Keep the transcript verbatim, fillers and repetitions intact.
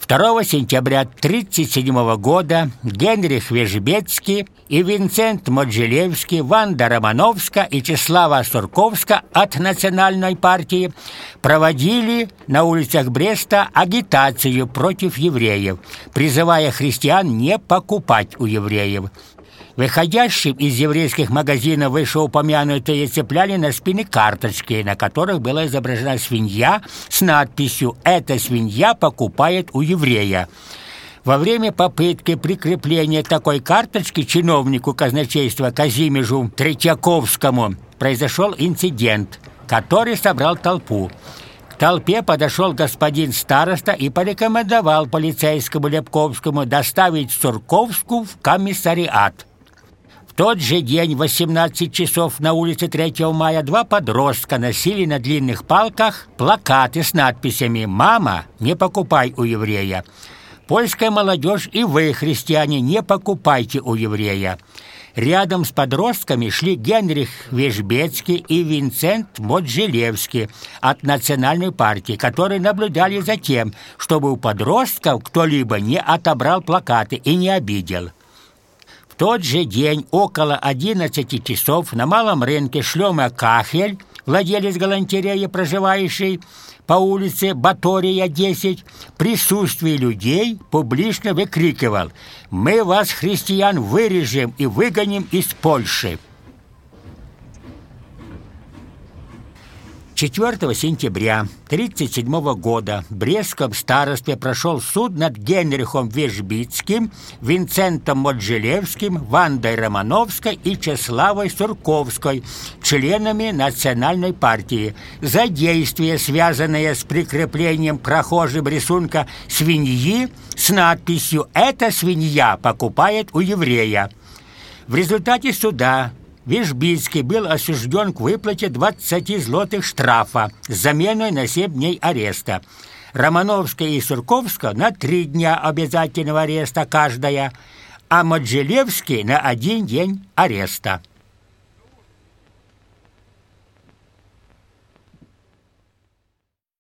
второго сентября тысяча девятьсот тридцать седьмого года Генрих Вежбецкий и Винцент Моджелевский, Ванда Романовска и Чеслава Сурковска от Национальной партии проводили на улицах Бреста агитацию против евреев, призывая христиан не покупать у евреев. Выходящим из еврейских магазинов вышеупомянутые цепляли на спины карточки, на которых была изображена свинья с надписью «Эта свинья покупает у еврея». Во время попытки прикрепления такой карточки чиновнику казначейства Казимежу Третьяковскому произошел инцидент, который собрал толпу. К толпе подошел господин староста и порекомендовал полицейскому Лепковскому доставить Сурковскую в комиссариат. В тот же день в восемнадцать часов на улице третьего мая два подростка носили на длинных палках плакаты с надписями «Мама, не покупай у еврея». «Польская молодежь и вы, христиане, не покупайте у еврея». Рядом с подростками шли Генрих Вежбецкий и Винцент Моджелевский от Национальной партии, которые наблюдали за тем, чтобы у подростков кто-либо не отобрал плакаты и не обидел. В тот же день около одиннадцати часов на малом рынке Шлёма Кахель, владелец галантереи, проживающий по улице Батория, десять, в присутствии людей публично выкрикивал: «Мы вас, христиан, вырежем и выгоним из Польши». четвёртого сентября тысяча девятьсот тридцать седьмого года в Брестском старосте прошел суд над Генрихом Вежбицким, Винцентом Моджелевским, Вандой Романовской и Чеславой Сурковской, членами Национальной партии, за действия, связанные с прикреплением к прохожим рисунка свиньи с надписью «Эта свинья покупает у еврея». В результате суда Вежбицкий был осужден к выплате двадцати злотых штрафа с заменой на семь дней ареста. Романовская и Сурковская на три дня обязательного ареста каждая, а Моджелевский на один день ареста.